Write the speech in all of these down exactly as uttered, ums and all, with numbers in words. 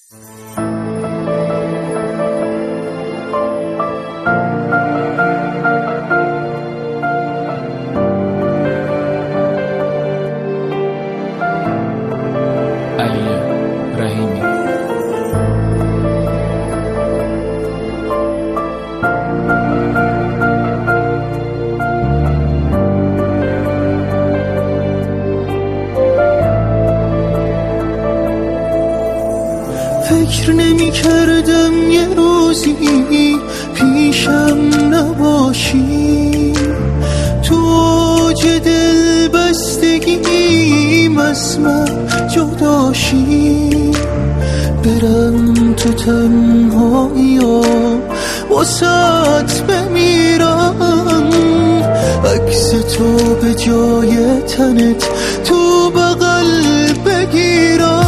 فکر نمی کردم یه روزی پیشم نباشی، تو اوج دل بستگیم از من جداشی، برم تو تنهایی‌ام واسات بمیرم، عکس تو به جای تنت تو بغل بگیرم،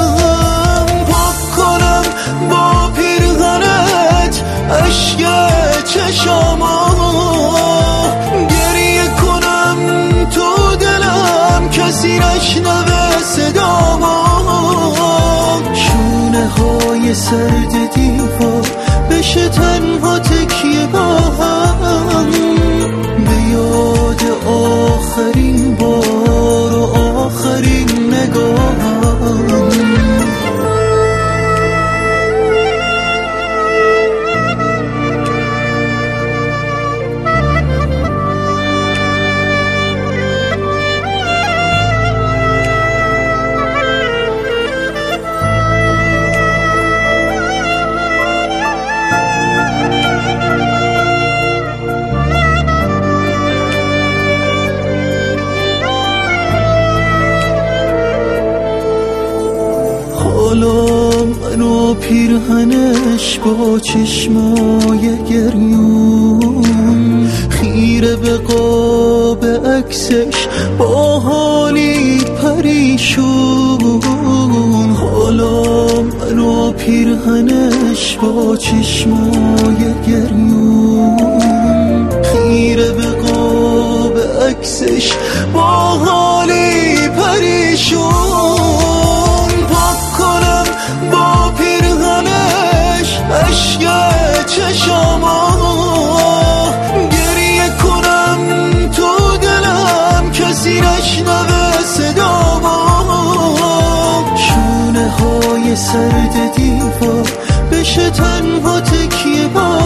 با پیرهنت اشک چشاما گریه کنم تو دلم کسی نشنوه صداما، شونه های سرد دیوار بشه تنها تکیه با هم، به یاد آخرین بار و آخرین نگاهم. حالا منو پیرهنش با چشمای گریون خیره به قاب عکسش با حالی پریشون، حالا منو پیرهنش با چشمای گریون خیره به قاب عکسش با حالی پریشون، با پیرهنش اشک چشاما گریه کنم تو دلم کسی نشنوه صداما، شونه های سرد دیوار بشه تنها تکیه با